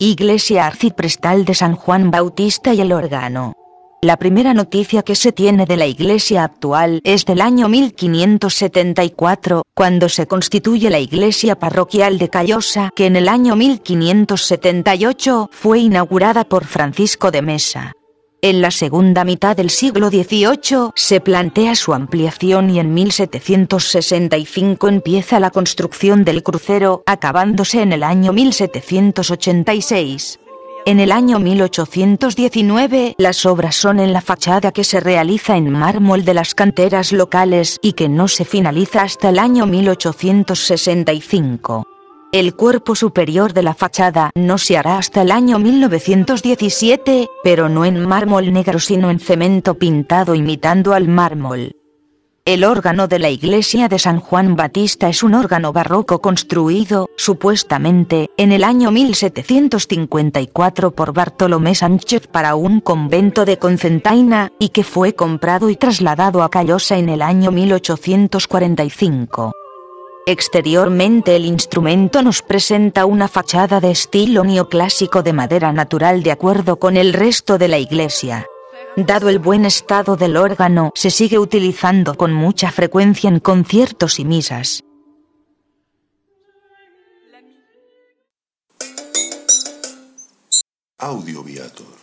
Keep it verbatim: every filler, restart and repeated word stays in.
Iglesia arciprestal de San Juan Bautista y el órgano. La primera noticia que se tiene de la iglesia actual es del año mil quinientos setenta y cuatro, cuando se constituye la iglesia parroquial de Callosa, que en el año mil quinientos setenta y ocho fue inaugurada por Francisco de Mesa. En la segunda mitad del siglo dieciocho se plantea su ampliación y en mil setecientos sesenta y cinco empieza la construcción del crucero, acabándose en el año mil setecientos ochenta y seis. En el año mil ochocientos diecinueve las obras son en la fachada, que se realiza en mármol de las canteras locales y que no se finaliza hasta el año mil ochocientos sesenta y cinco. El cuerpo superior de la fachada no se hará hasta el año mil novecientos diecisiete, pero no en mármol negro sino en cemento pintado imitando al mármol. El órgano de la iglesia de San Juan Bautista es un órgano barroco construido, supuestamente, en el año mil setecientos cincuenta y cuatro por Bartolomé Sánchez para un convento de Cocentaina, y que fue comprado y trasladado a Callosa en el año mil ochocientos cuarenta y cinco. Exteriormente el instrumento nos presenta una fachada de estilo neoclásico de madera natural de acuerdo con el resto de la iglesia. Dado el buen estado del órgano, se sigue utilizando con mucha frecuencia en conciertos y misas. Audio Viator.